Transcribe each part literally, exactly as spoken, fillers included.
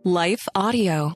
Life Audio.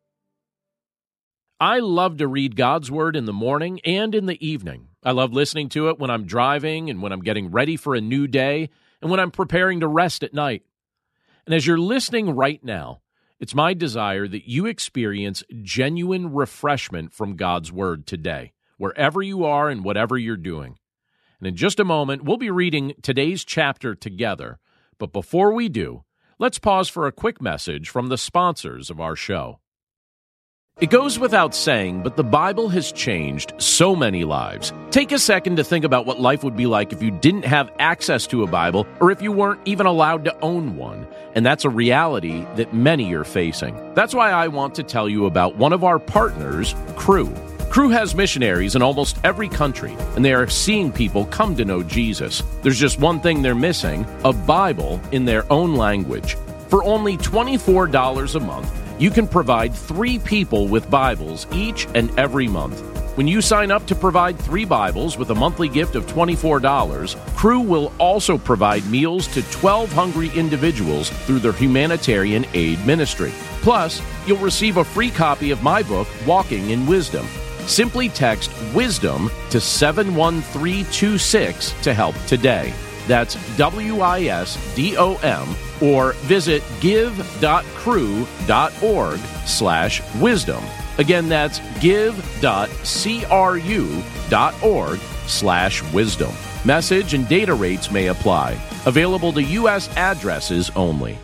I love to read God's Word in the morning and in the evening. I love listening to it when I'm driving and when I'm getting ready for a new day and when I'm preparing to rest at night. And as you're listening right now, it's my desire that you experience genuine refreshment from God's Word today, wherever you are and whatever you're doing. And in just a moment, we'll be reading today's chapter together. But before we do, let's pause for a quick message from the sponsors of our show. It goes without saying, but the Bible has changed so many lives. Take a second to think about what life would be like if you didn't have access to a Bible or if you weren't even allowed to own one. And that's a reality that many are facing. That's why I want to tell you about one of our partners, Cru. Cru has missionaries in almost every country, and they are seeing people come to know Jesus. There's just one thing they're missing, a Bible in their own language. For only twenty-four dollars a month, you can provide three people with Bibles each and every month. When you sign up to provide three Bibles with a monthly gift of twenty-four dollars, Cru will also provide meals to twelve hungry individuals through their humanitarian aid ministry. Plus, you'll receive a free copy of my book, Walking in Wisdom. Simply text WISDOM to seven one three two six to help today. That's W I S D O M, or visit give.cru.org slash wisdom. Again, that's give.cru.org slash wisdom. Message and data rates may apply. Available to U S addresses only.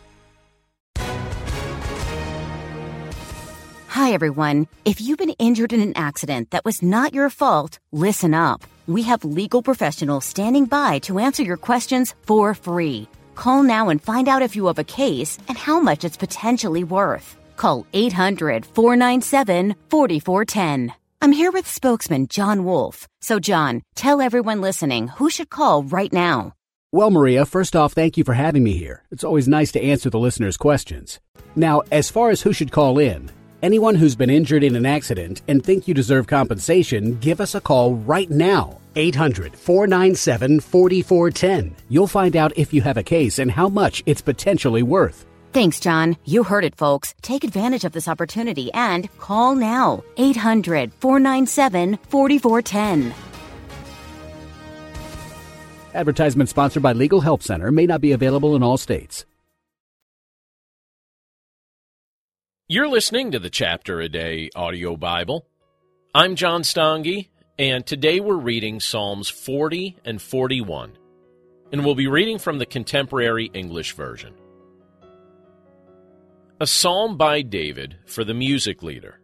Hi, everyone. If you've been injured in an accident that was not your fault, listen up. We have legal professionals standing by to answer your questions for free. Call now and find out if you have a case and how much it's potentially worth. Call eight hundred, four nine seven, four four one zero. I'm here with spokesman John Wolf. So, John, tell everyone listening who should call right now. Well, Maria, first off, thank you for having me here. It's always nice to answer the listeners' questions. Now, as far as who should call in, anyone who's been injured in an accident and think you deserve compensation, give us a call right now. eight hundred, four nine seven, four four one zero. You'll find out if you have a case and how much it's potentially worth. Thanks, John. You heard it, folks. Take advantage of this opportunity and call now. eight hundred, four nine seven, four four one zero. Advertisement sponsored by Legal Help Center, may not be available in all states. You're listening to the Chapter a Day audio Bible. I'm John Stange, and today we're reading Psalms forty and forty-one, and we'll be reading from the Contemporary English Version. A Psalm by David for the music leader.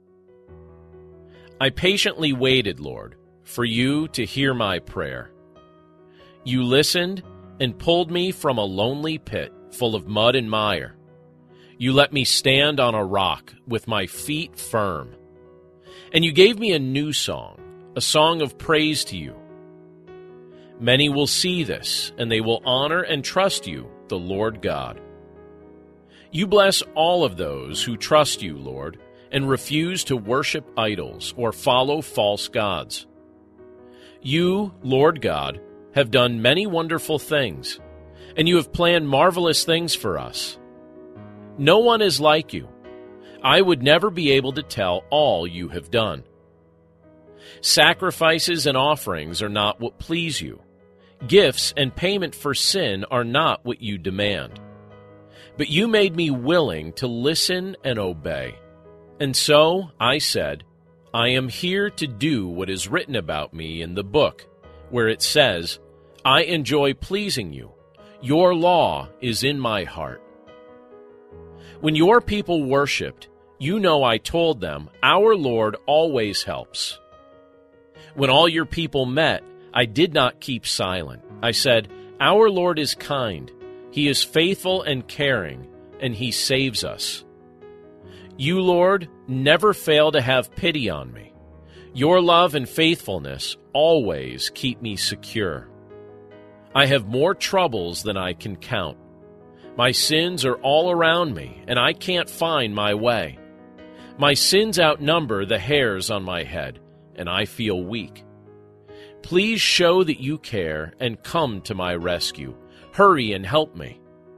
I patiently waited, Lord, for you to hear my prayer. You listened and pulled me from a lonely pit full of mud and mire. You let me stand on a rock with my feet firm. And you gave me a new song, a song of praise to you. Many will see this, and they will honor and trust you, the Lord God. You bless all of those who trust you, Lord, and refuse to worship idols or follow false gods. You, Lord God, have done many wonderful things, and you have planned marvelous things for us. No one is like you. I would never be able to tell all you have done. Sacrifices and offerings are not what please you. Gifts and payment for sin are not what you demand. But you made me willing to listen and obey. And so I said, I am here to do what is written about me in the book, where it says, I enjoy pleasing you. Your law is in my heart. When your people worshipped, you know I told them, our Lord always helps. When all your people met, I did not keep silent. I said, our Lord is kind. He is faithful and caring, and he saves us. You, Lord, never fail to have pity on me. Your love and faithfulness always keep me secure. I have more troubles than I can count. My sins are all around me, and I can't find my way. My sins outnumber the hairs on my head, and I feel weak. Please show that you care and come to my rescue. Hurry and help me.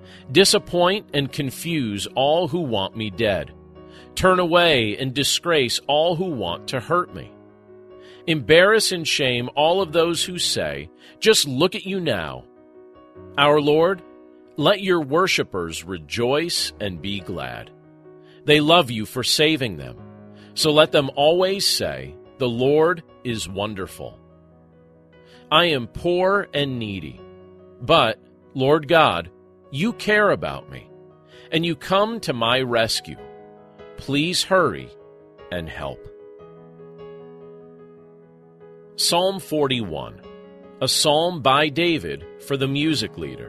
Disappoint and confuse all who want me dead. Turn away and disgrace all who want to hurt me. Embarrass and shame all of those who say, just look at you now. Our Lord, let your worshipers rejoice and be glad. They love you for saving them. So let them always say, the Lord is wonderful. I am poor and needy, but, Lord God, you care about me, and you come to my rescue. Please hurry and help. Psalm forty-one, a psalm by David for the music leader.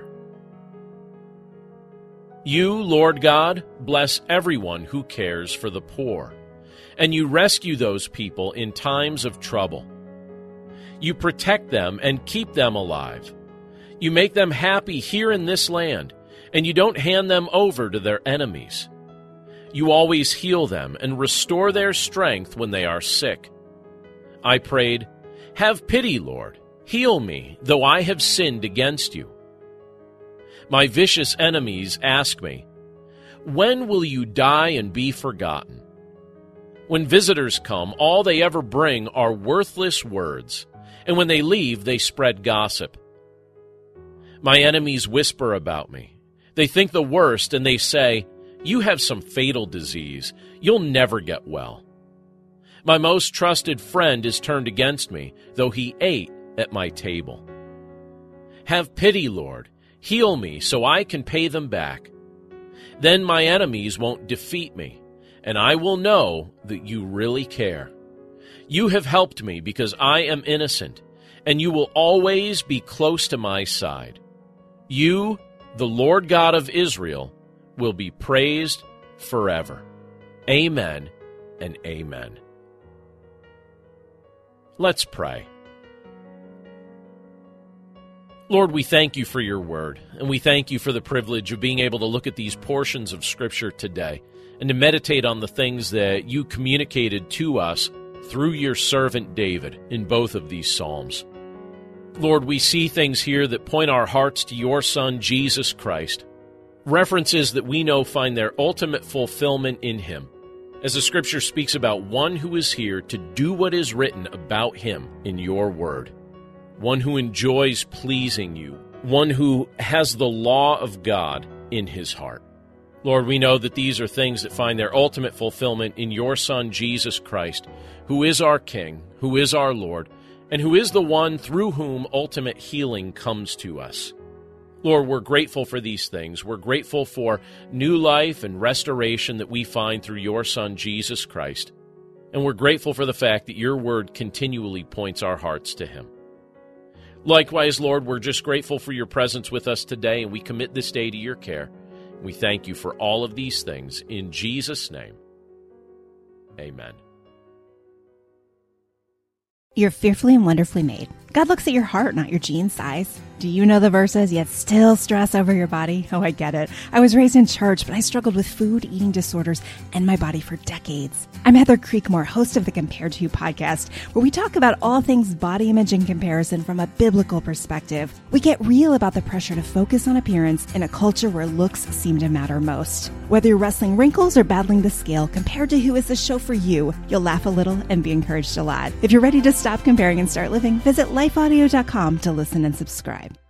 You, Lord God, bless everyone who cares for the poor, and you rescue those people in times of trouble. You protect them and keep them alive. You make them happy here in this land, and you don't hand them over to their enemies. You always heal them and restore their strength when they are sick. I prayed, have pity, Lord. Heal me, though I have sinned against you. My vicious enemies ask me, when will you die and be forgotten? When visitors come, all they ever bring are worthless words, and when they leave, they spread gossip. My enemies whisper about me. They think the worst, and they say, you have some fatal disease. You'll never get well. My most trusted friend is turned against me, though he ate at my table. Have pity, Lord. Heal me so I can pay them back. Then my enemies won't defeat me, and I will know that you really care. You have helped me because I am innocent, and you will always be close to my side. You, the Lord God of Israel, will be praised forever. Amen and amen. Let's pray. Lord, we thank you for your word, and we thank you for the privilege of being able to look at these portions of Scripture today and to meditate on the things that you communicated to us through your servant David in both of these Psalms. Lord, we see things here that point our hearts to your Son, Jesus Christ, references that we know find their ultimate fulfillment in him, as the Scripture speaks about one who is here to do what is written about him in your word, one who enjoys pleasing you, one who has the law of God in his heart. Lord, we know that these are things that find their ultimate fulfillment in your Son, Jesus Christ, who is our King, who is our Lord, and who is the one through whom ultimate healing comes to us. Lord, we're grateful for these things. We're grateful for new life and restoration that we find through your Son, Jesus Christ. And we're grateful for the fact that your word continually points our hearts to him. Likewise, Lord, we're just grateful for your presence with us today, and we commit this day to your care. We thank you for all of these things. In Jesus' name, amen. You're fearfully and wonderfully made. God looks at your heart, not your jean size. Do you know the verses, yet still stress over your body? Oh, I get it. I was raised in church, but I struggled with food, eating disorders, and my body for decades. I'm Heather Creekmore, host of the Compared to You podcast, where we talk about all things body image and comparison from a biblical perspective. We get real about the pressure to focus on appearance in a culture where looks seem to matter most. Whether you're wrestling wrinkles or battling the scale, Compared to Who is the show for you. You'll laugh a little and be encouraged a lot. If you're ready to stop comparing and start living, visit life audio dot com to listen and subscribe.